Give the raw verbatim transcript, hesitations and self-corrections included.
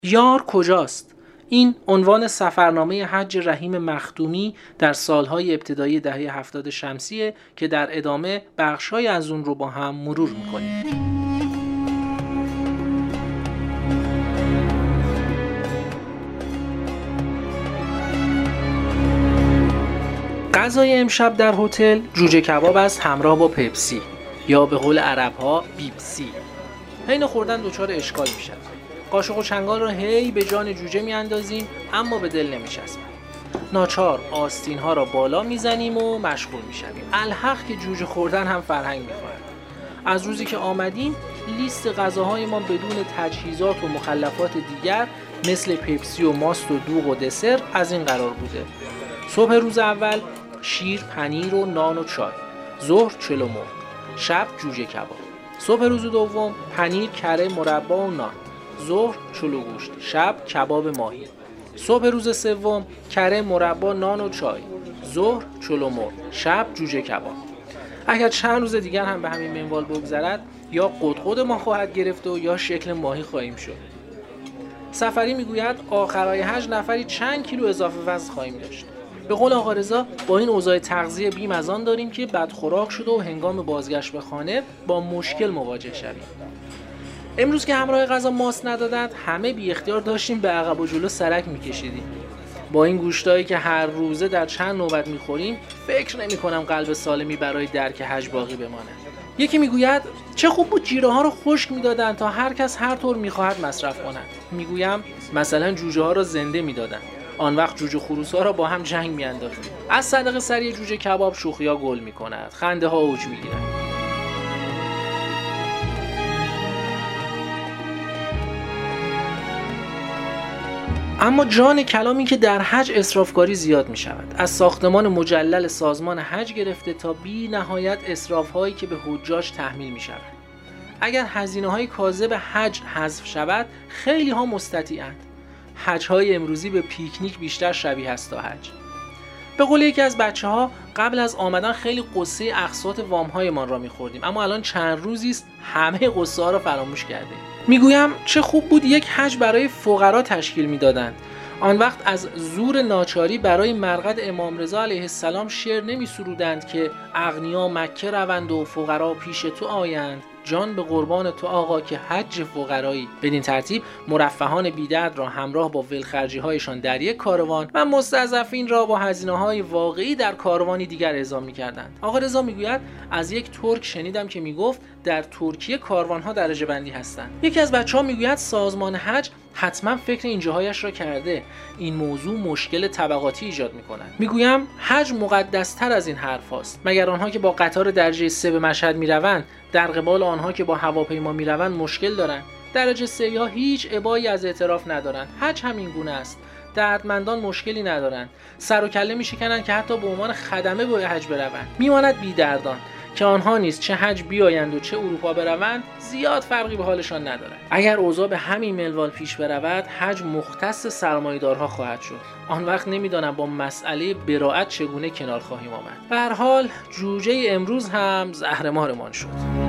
یار کجاست؟ این عنوان سفرنامه حج رحیم مخدومی در سالهای ابتدایی دهه هفتاد شمسیه که در ادامه بخش‌های از اون رو با هم مرور می‌کنیم. غذای امشب در هتل جوجه کباب است همراه با پپسی یا به قول عرب‌ها بیپسی. حین خوردن دچار اشکال می‌شد. قاشق و چنگال رو هی به جان جوجه میاندازیم اما به دل نمیچسبه. ناچار آستین ها را بالا میزنیم و مشغول میشویم. الحق که جوجه خوردن هم فرهنگ میخوره. از روزی که آمدیم لیست غذاهای ما بدون تجهیزات و مخلفات دیگر مثل پپسی و ماست و دوغ و دسر از این قرار بوده. صبح روز اول شیر، پنیر و نان و چای. ظهر چلو مرغ. شب جوجه کباب. صبح روز دوم پنیر، کره، مربا و نان. ظهر چلو گوشت، شب کباب ماهی. صبح روز سوم کره، مربا، نان و چای. ظهر چلو مرغ، شب جوجه کباب. اگر چند روز دیگر هم به همین منوال بگذرد یا قدقد ما خواهد گرفت و یا شکل ماهی خواهیم شد. سفری میگوید آخرای حج نفری چند کیلو اضافه وزن خواهیم داشت. به قول آقا رضا با این اوضاع تغذیه بیم از آن داریم که بدخوراک شده و هنگام بازگشت به خانه با مشکل مواجه شویم. امروز که همراه غذا ماست ندادند همه بی اختیار داشتیم به عقب و جلو سرک میکشیدیم. با این گوشتایی که هر روزه در چند نوبت میخوریم فکر نمی کنم قلب سالمی برای درک حج باقی بمانه. یکی میگوید چه خوب بود جیره ها رو خشک میدادن تا هر کس هر طور میخواهد مصرف کند. میگویم مثلا جوجه ها رو زنده میدادن. آن وقت جوجه خروس ها را با هم جنگ میانداختیم. از صدقه سری جوجه کباب شوخی ها گل میکند. خنده ها اوج میگیرند. اما جان کلامی که در حج اسرافکاری زیاد می شود. از ساختمان مجلل سازمان حج گرفته تا بی نهایت اسراف هایی که به حجاج تحمیل می شود. اگر هزینه های کاذب حج حذف شود خیلی ها مستطیعند. حج های امروزی به پیکنیک بیشتر شبیه است تا حج. به قول یکی از بچه ها قبل از آمدن خیلی قصه اقساط وام های ما را می خوردیم اما الان چند روزی است همه قصه ها را فراموش کردیم. میگویم چه خوب بود یک حج برای فقرا تشکیل میدادند. آن وقت از زور ناچاری برای مرقد امام رضا علیه السلام شعر نمی سرودند که اغنیا مکه روند و فقرا پیش تو آیند، جان به قربان تو آقا که حج فقرایی. بدین ترتیب مرفهان بیدرد را همراه با ولخرجی هایشان در یک کاروان و مستضعفین را با هزینه های واقعی در کاروانی دیگر اعزا می‌کردند. آقا رضا میگوید از یک ترک شنیدم که میگفت در ترکیه کاروان ها درجه بندی هستند. یکی از بچه‌ها میگوید سازمان حج حتما فکر این جاهایش را کرده. این موضوع مشکل طبقاتی ایجاد می‌کند. میگویم حج مقدس‌تر از این حرف است. مگر آنها که با قطار درجه سه به مشهد میروند در قبال آنها که با هواپیما میروند مشکل دارند؟ درجه سه ها هیچ ابایی از اعتراف ندارند. حج همین گونه است. دردمندان مشکلی ندارند. سر و کله میشکنند که حتی به عنوان خدمه به حج بروند. میماند بی دردان که آنها نیز چه حج بیایند و چه اروپا بروند زیاد فرقی به حالشان ندارد. اگر اوضاع به همین منوال پیش برود حج مختص سرمایه‌دارها خواهد شد. آن وقت نمیدانم با مسئله براءت چگونه کنار خواهیم آمد. به هر حال جوجه امروز هم زهرمارمان شد.